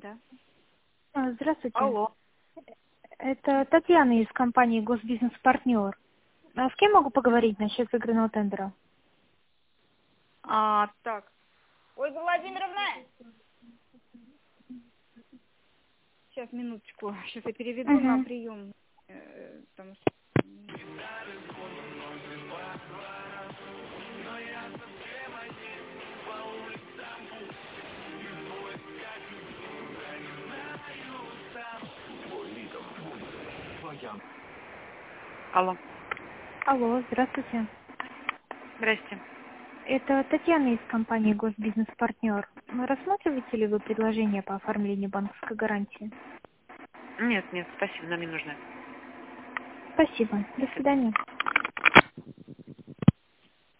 Да. Здравствуйте. Алло. Это Татьяна из компании «Госбизнес-партнер». А с кем могу поговорить насчет выигранного тендера? Так. Ольга Владимировна! Сейчас, минуточку. Сейчас я переведу на Угу. прием. Потому что... Алло. Алло, здравствуйте. Здрасте. Это Татьяна из компании «Госбизнес-партнер». Рассматриваете ли вы предложение по оформлению банковской гарантии? Нет, спасибо, нам не нужно. Спасибо. До До свидания. свидания.